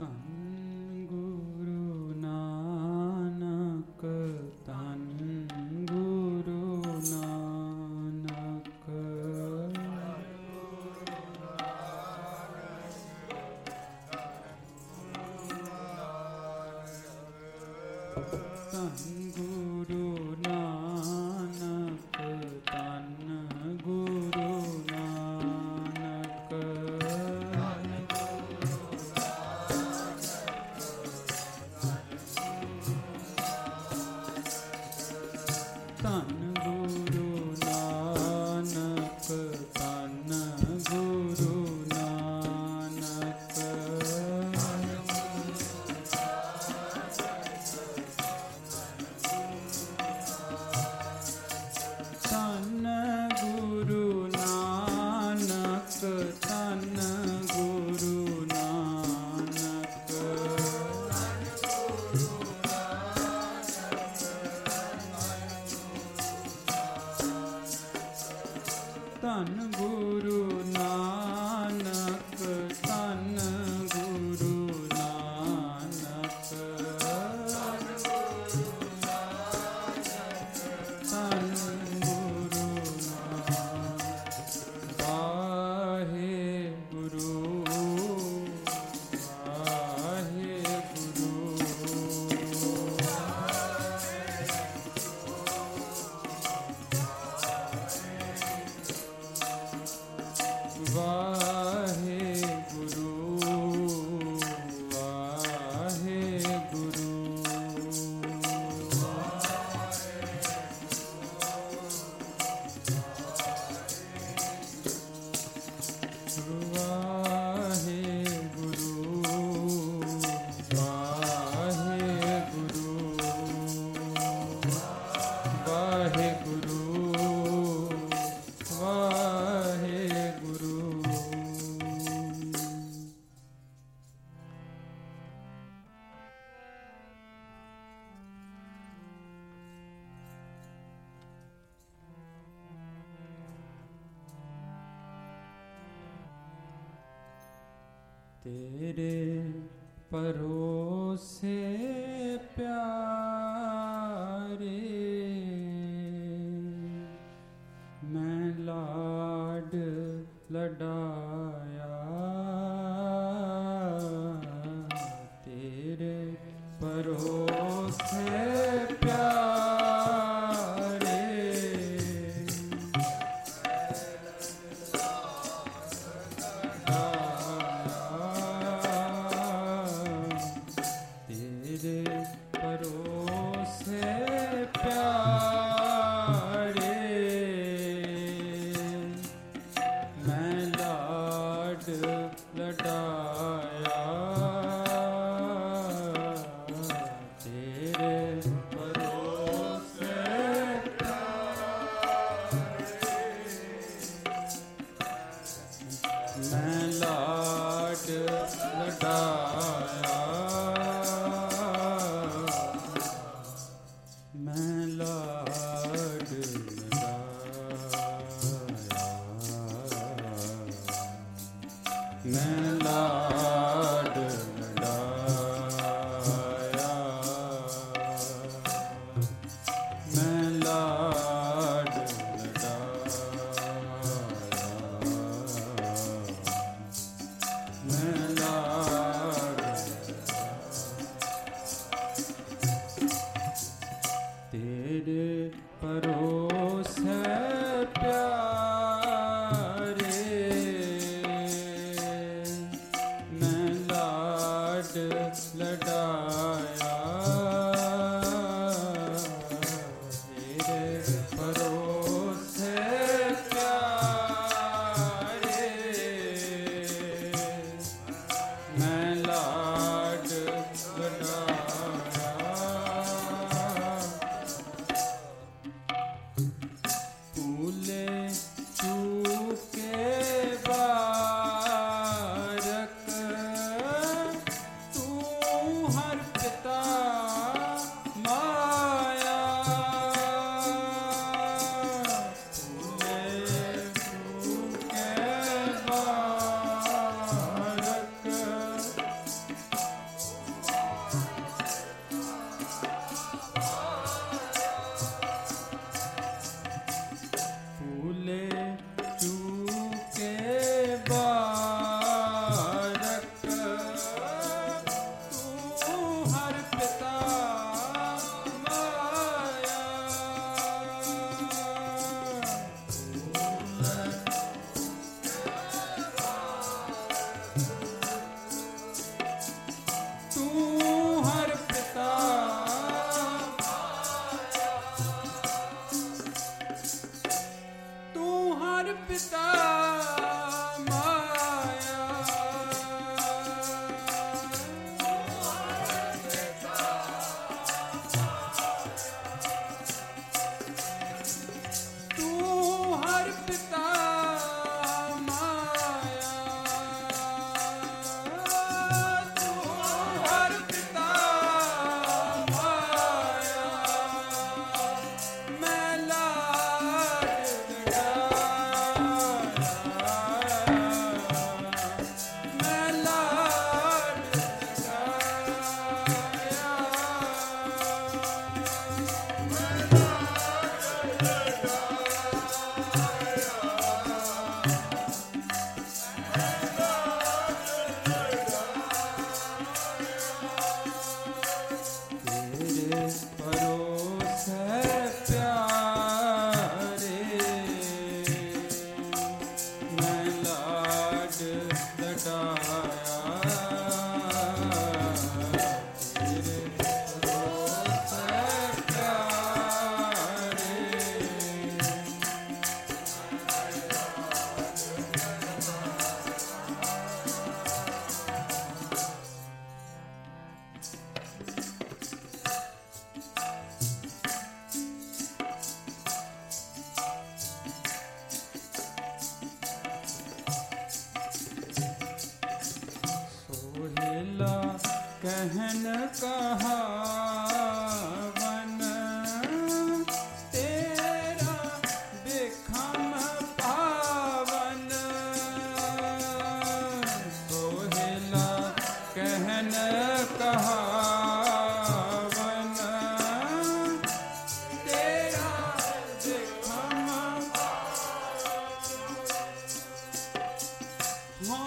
ਧੰਨ ਗੁਰੂ ਨਾਨਕ, ਧੰਨ ਗੁਰੂ ਨਾਨਕ। ਧੰਨ ਗੁਰੂ ਨਾਨਕ, ਧੰਨ ਗੁਰੂ ਨਾਨਕ। ਧੰਨ ਗੁਰੂ ਨਾਨਕ, ਧੰਨ ਗੁਰੂ ਨਾਨਕ। ਧੰਨ ਗੁਰੂ ਨਾਨਕ, ਧੰਨ ਗੁਰੂ ਨਾਨਕ। ਧੰਨ ਗੁਰੂ ਨਾਨਕ, ਧੰਨ ਗੁਰੂ ਨਾਨਕ। ਧੰਨ ਗੁਰੂ ਨਾਨਕ। ਵਾਹਿਗੁਰੂ ਵਾਹਿਗੁਰੂ। ਵਾਹਿਗੁਰੂ ਵਾਹਿਗੁਰੂ। ਵਾਹਿਗੁਰੂ ਵਾਹਿਗੁਰੂ। ਵਾਹਿਗੁਰੂ ਵਾਹਿਗੁਰੂ। तेरे परोसे प्यारे, मैं लाड लडाया। तेरे परोसे प्यारे, तेरे परोसे प्यारे, मैं लाड लडाया। तेरे परोसे मैं लाड लडाया। मैं लाड लडाया। मैं लाड लडाया। मैं लाड लडाया। मैं लाड। तेरे परोसे प्यारे, मैं कहन कहावन तेरा बिखम पावन सोहेला कहन कहावन तेरा बिखम हो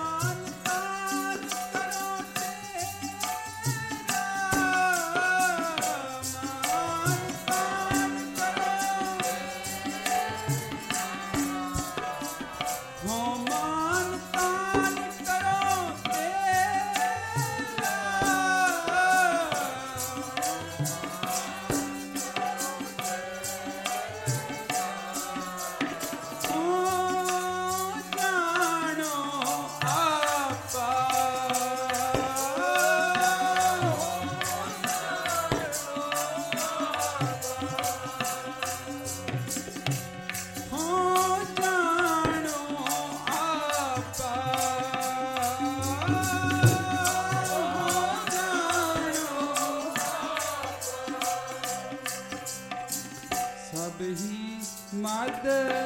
मद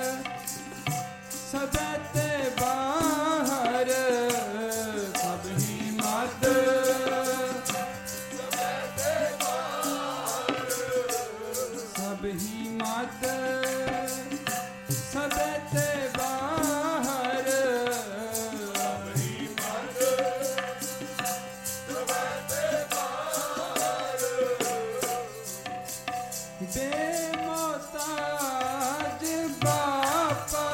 सबते बाहर सब ही मद सबते बाहर सब ही मद सबते बाहर सब ही मद सबते बाहर बेमोताज बापा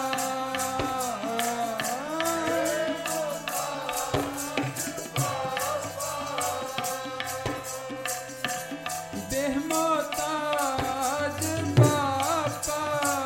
बेमोताज बापा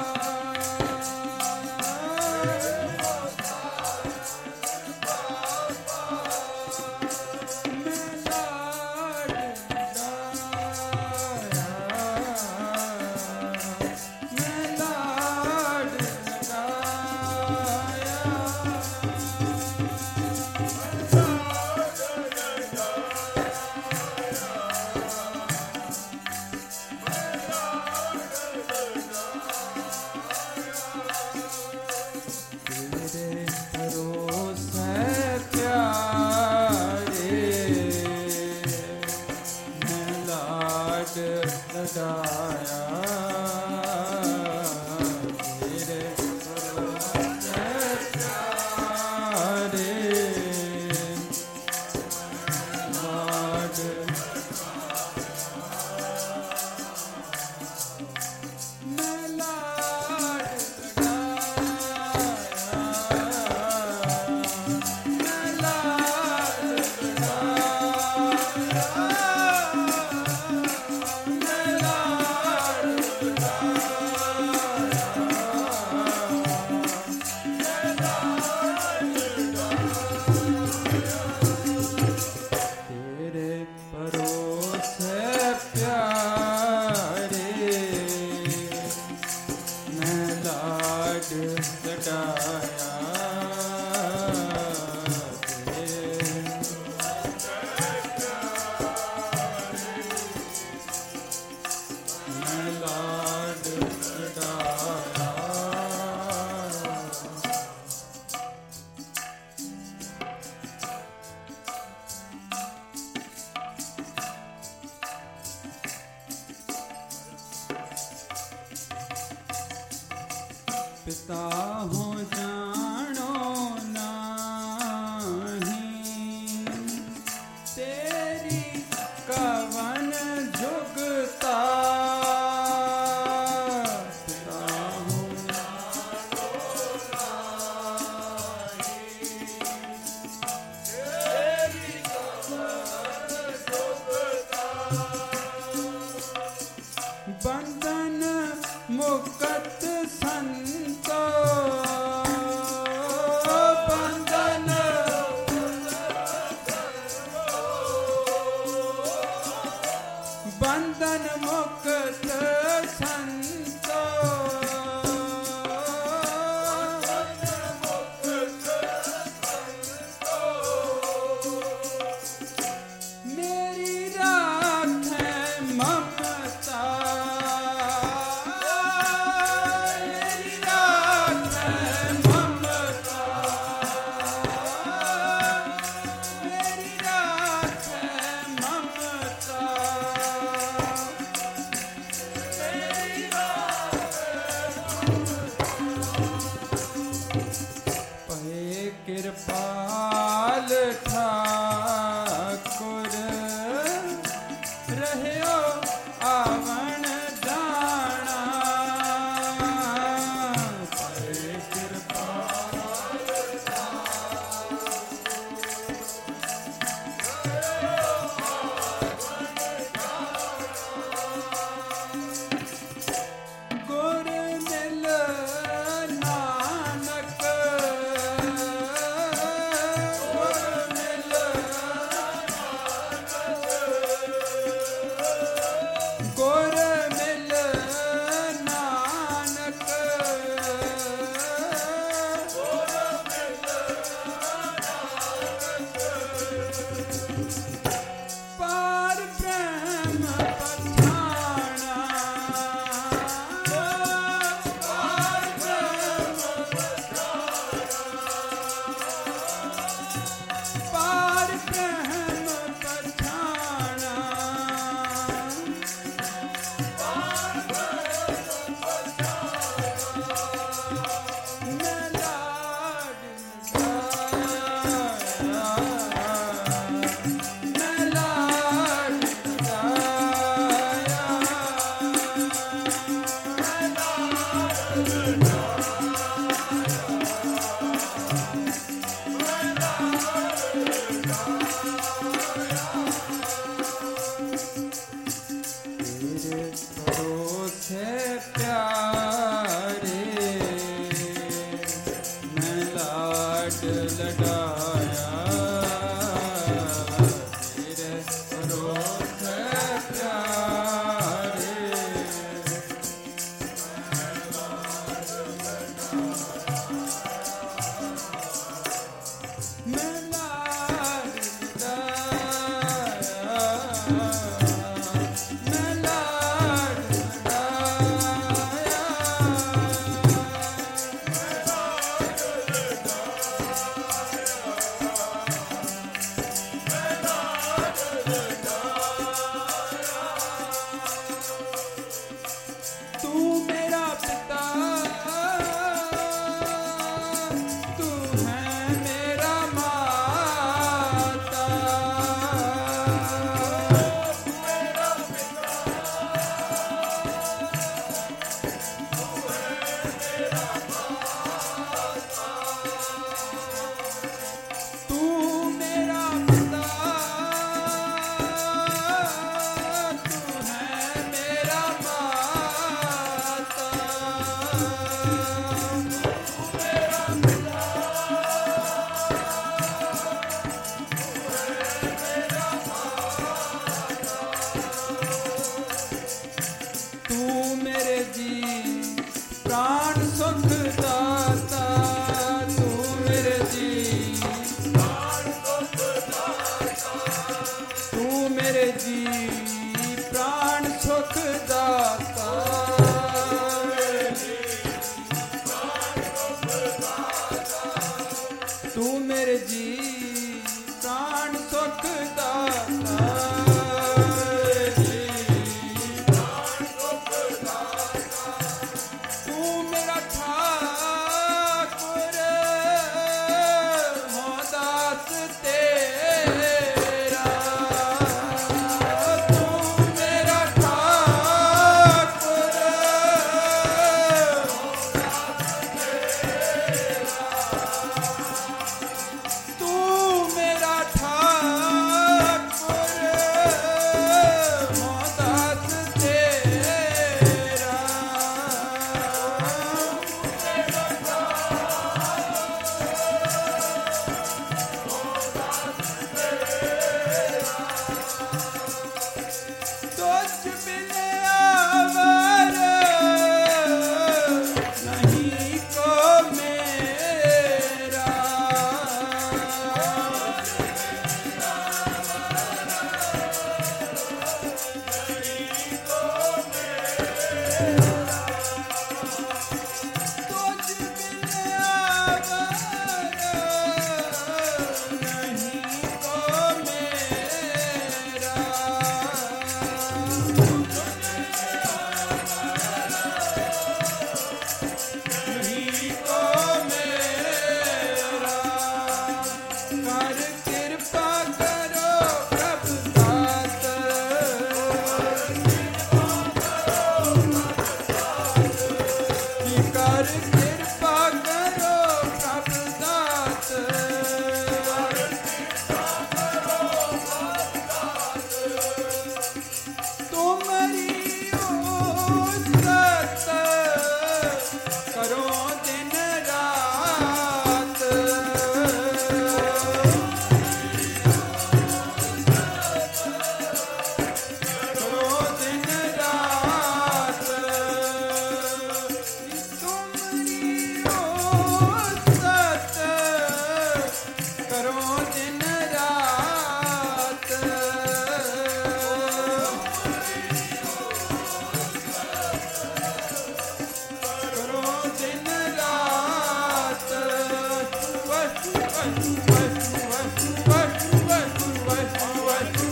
पिता हो जानो नहीं तेरी कवन जुगता पिता हो जानो नहीं बंधन मुक्त संतो मेरी राखे ममता मेरी राखे ममता मेरी राखे ममता मेरी पहे कृपाल ठाकुर रहयो आवन जाना पहे कृपाल गुर मिल नानक गुर मिल गुर मिल नानक पार ब्रह्म पठाना पार ब्रह्म पठाना मैं लाड मैं लाड तेरे भरोसे प्यारे मैं लाड लडाया तेरे भरोसे प्यारे मैं लाड ਕਿਰਪਾ ਕਰੋ ਪ੍ਰਭ ਦਾਤ ਕੀ ਕਰ ਕਿਰਪਾ ਕਰੋ ਪ੍ਰਭ ਦਾਤ ਤੁਮਰੀ ਉਸਤ ਕਰੋ ਦਿਨ ਰਾਤ ਕਰੋ ਦਿਨ ਰਾਤ ਤੁਮਰੀ ਉਸਤ ਕਰੋ ਦਿਨ ਰਾਤ ਕਰੋ ਦਿਨ ਰਾਤ ਵਸੂ ਵਸੂ ਵਸੂ ਵਸੂ ਵਸੂ ਵਸੂ ਵਸੂ ਵਸੂ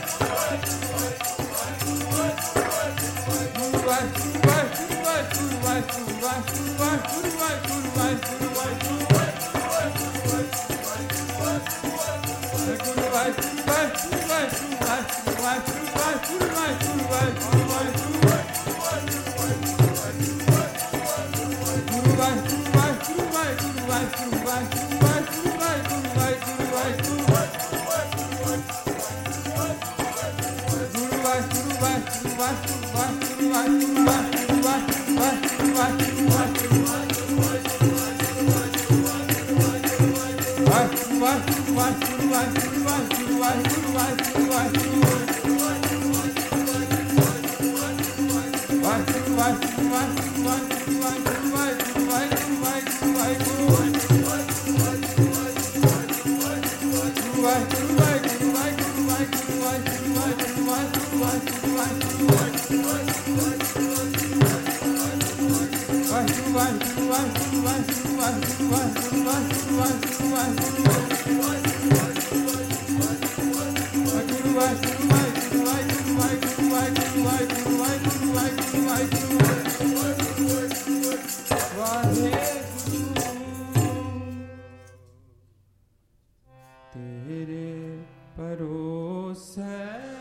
ਤੇਰੇ ਭਰੋਸੇ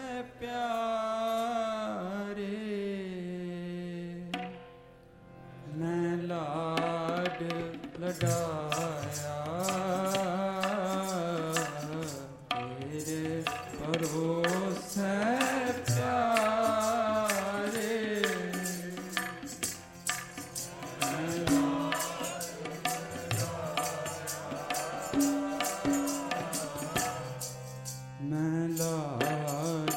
ਪਿਆਰੇ ਮੈਂ ਲਾਡ ਲਡਾਇਆ ਤੇਰੇ ਭਰੋਸੇ ਪਿਆਰੇ ਮੈਂ ਲਾਡ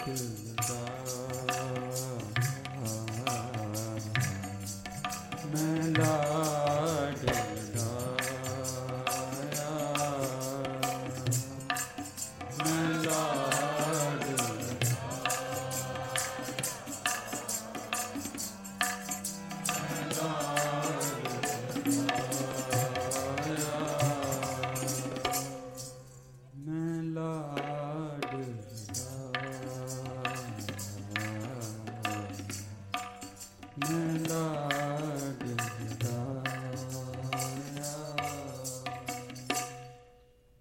ਲਡਾਇਆ ਮੈਂ ਲਾਡ ਲਡਾਇਆ ਮੈਂ ਲਾਡ ਮੈਂ ਲਾਡ ਮੈਂ ਲਾਡ